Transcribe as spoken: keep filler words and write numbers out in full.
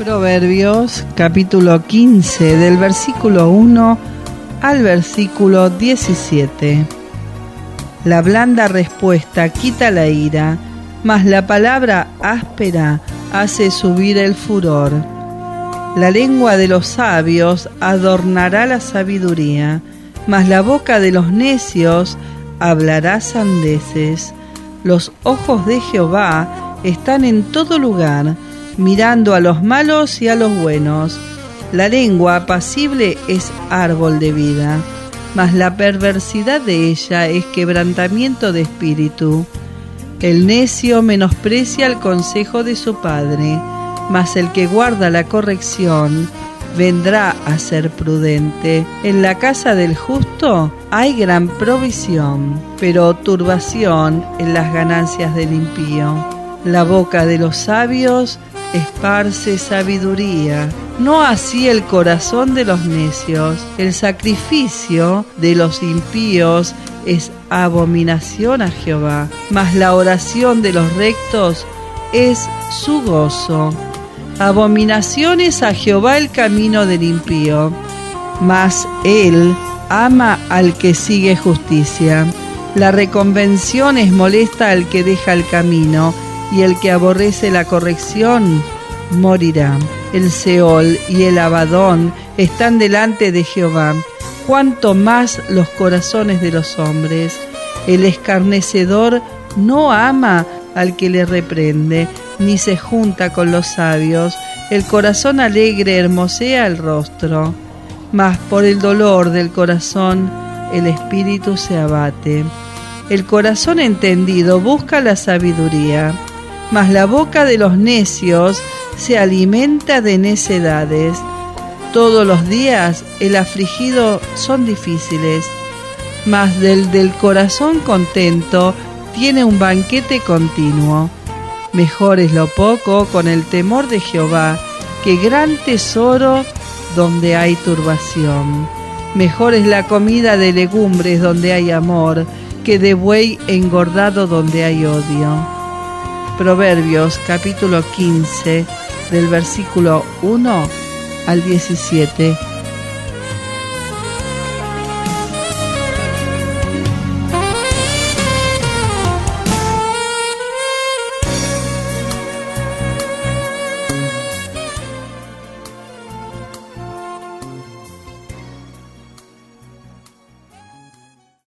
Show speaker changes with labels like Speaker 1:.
Speaker 1: Proverbios capítulo quince, del versículo uno al versículo diecisiete. La blanda respuesta quita la ira, mas la palabra áspera hace subir el furor. La lengua de los sabios adornará la sabiduría, mas la boca de los necios hablará sandeces. Los ojos de Jehová están en todo lugar, mirando a los malos y a los buenos. La lengua apacible es árbol de vida, mas la perversidad de ella es quebrantamiento de espíritu. El necio menosprecia el consejo de su padre, mas el que guarda la corrección vendrá a ser prudente. En la casa del justo hay gran provisión, pero turbación en las ganancias del impío. La boca de los sabios esparce sabiduría, no así el corazón de los necios. El sacrificio de los impíos es abominación a Jehová, mas la oración de los rectos es su gozo. Abominación es a Jehová el camino del impío, mas él ama al que sigue justicia. La reconvención es molesta al que deja el camino, y el que aborrece la corrección morirá. El Seol y el Abadón están delante de Jehová, cuanto más los corazones de los hombres. El escarnecedor no ama al que le reprende, ni se junta con los sabios. El corazón alegre hermosea el rostro, mas por el dolor del corazón el espíritu se abate. El corazón entendido busca la sabiduría, mas la boca de los necios se alimenta de necedades. Todos los días el afligido son difíciles, mas del del corazón contento tiene un banquete continuo. Mejor es lo poco con el temor de Jehová que gran tesoro donde hay turbación. Mejor es la comida de legumbres donde hay amor que de buey engordado donde hay odio. Proverbios capítulo quince, del versículo uno al diecisiete.